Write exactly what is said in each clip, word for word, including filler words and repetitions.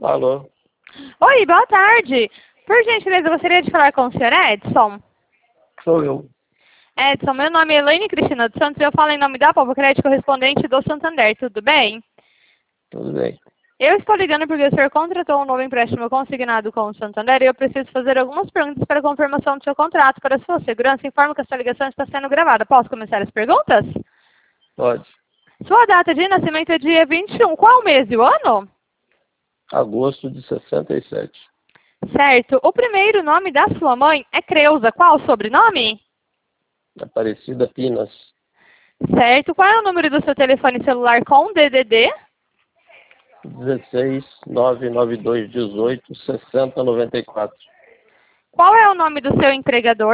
Alô? Oi, boa tarde. Por gentileza, eu gostaria de falar com o senhor Edson. Sou eu. Edson, meu nome é Elaine Cristina dos Santos e eu falo em nome da Povo Crédito correspondente do Santander, tudo bem? Tudo bem. Eu estou ligando porque o senhor contratou um novo empréstimo consignado com o Santander e eu preciso fazer algumas perguntas para confirmação do seu contrato. Para sua segurança, informo que essa ligação está sendo gravada. Posso começar as perguntas? Pode. Sua data de nascimento é dia vinte e um. Qual o mês e o ano? Agosto de sessenta e sete. Certo. O primeiro nome da sua mãe é Creuza. Qual o sobrenome? Aparecida Pinas. Certo. Qual é o número do seu telefone celular com D D D? dezesseis, nove nove dois, dezoito, sessenta, noventa e quatro. Qual é o nome do seu empregador?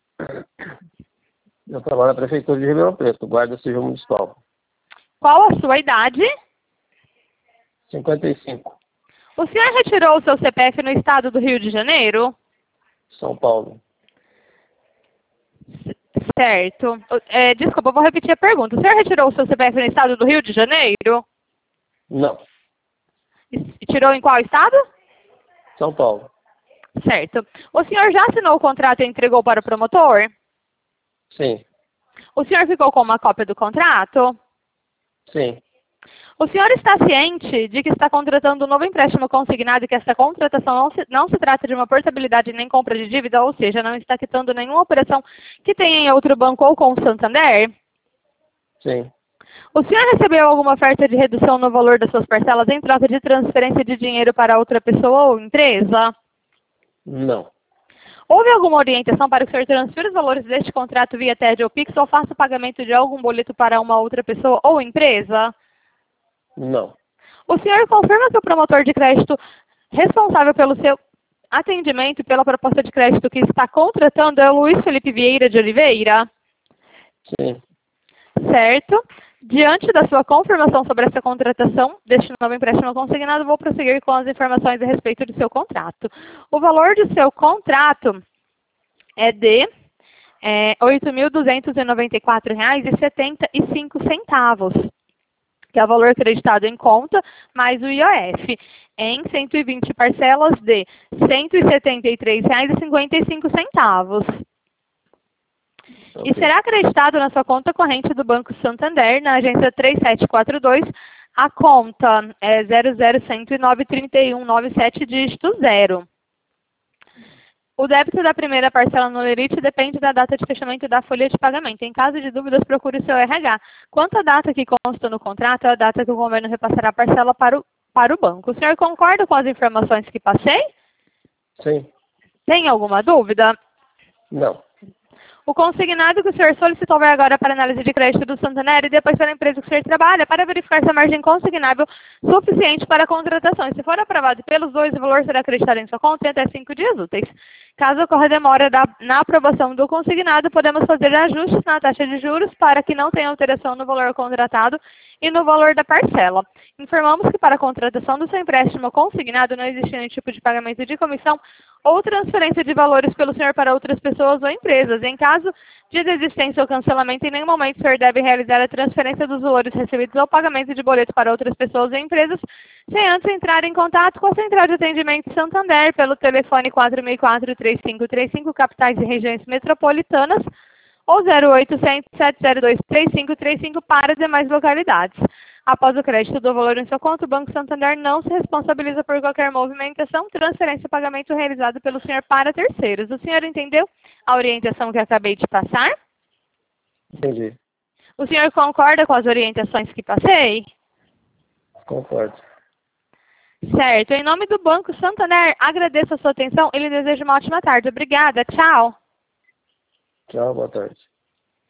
Eu trabalho na Prefeitura de Ribeirão Preto, Guarda Civil Municipal. Qual a sua idade? cinquenta e cinco. O senhor retirou o seu C P F no estado do Rio de Janeiro? São Paulo. Certo. É, desculpa, eu vou repetir a pergunta. O senhor retirou o seu C P F no estado do Rio de Janeiro? Não. E tirou em qual estado? São Paulo. Certo. O senhor já assinou o contrato e entregou para o promotor? Sim. O senhor ficou com uma cópia do contrato? Sim. O senhor está ciente de que está contratando um novo empréstimo consignado e que essa contratação não se, não se trata de uma portabilidade nem compra de dívida, ou seja, não está quitando nenhuma operação que tenha em outro banco ou com o Santander? Sim. O senhor recebeu alguma oferta de redução no valor das suas parcelas em troca de transferência de dinheiro para outra pessoa ou empresa? Não. Houve alguma orientação para que o senhor transfira os valores deste contrato via T E D ou Pix ou faça o pagamento de algum boleto para uma outra pessoa ou empresa? Não. O senhor confirma que o promotor de crédito responsável pelo seu atendimento e pela proposta de crédito que está contratando é o Luiz Felipe Vieira de Oliveira? Sim. Certo. Diante da sua confirmação sobre essa contratação deste novo empréstimo consignado, vou prosseguir com as informações a respeito do seu contrato. O valor do seu contrato é de é, oito mil duzentos e noventa e quatro reais e setenta e cinco centavos, que é o valor acreditado em conta, mais o I O F, em cento e vinte parcelas de cento e setenta e três reais e cinquenta e cinco centavos. Okay. E será acreditado na sua conta corrente do Banco Santander, na agência três sete quatro dois, a conta é zero zero um zero nove três um nove sete dígito zero. O débito da primeira parcela no lerite depende da data de fechamento da folha de pagamento. Em caso de dúvidas, procure o seu R H. Quanto à data que consta no contrato, é a data que o governo repassará a parcela para o, para o banco. O senhor concorda com as informações que passei? Sim. Tem alguma dúvida? Não. O consignado que o senhor solicitou vai agora para análise de crédito do Santander e depois pela empresa que o senhor trabalha para verificar se a margem consignável suficiente para a contratação. E se for aprovado pelos dois, o valor será acreditado em sua conta em até cinco dias úteis. Caso ocorra demora da, na aprovação do consignado, podemos fazer ajustes na taxa de juros para que não tenha alteração no valor contratado e no valor da parcela. Informamos que para a contratação do seu empréstimo consignado não existe nenhum tipo de pagamento de comissão ou transferência de valores pelo senhor para outras pessoas ou empresas. Em caso de desistência ou cancelamento, em nenhum momento o senhor deve realizar a transferência dos valores recebidos ou pagamento de boleto para outras pessoas ou empresas, sem antes entrar em contato com a Central de Atendimento Santander pelo telefone quatro seis quatro, três cinco três cinco, capitais e regiões metropolitanas, ou zero oitocentos, sete zero dois, três cinco três cinco para demais localidades. Após o crédito do valor em sua conta, o Banco Santander não se responsabiliza por qualquer movimentação, transferência ou pagamento realizado pelo senhor para terceiros. O senhor entendeu a orientação que acabei de passar? Entendi. O senhor concorda com as orientações que passei? Concordo. Certo. Em nome do Banco Santander, agradeço a sua atenção e lhe desejo uma ótima tarde. Obrigada. Tchau. Tchau, boa tarde.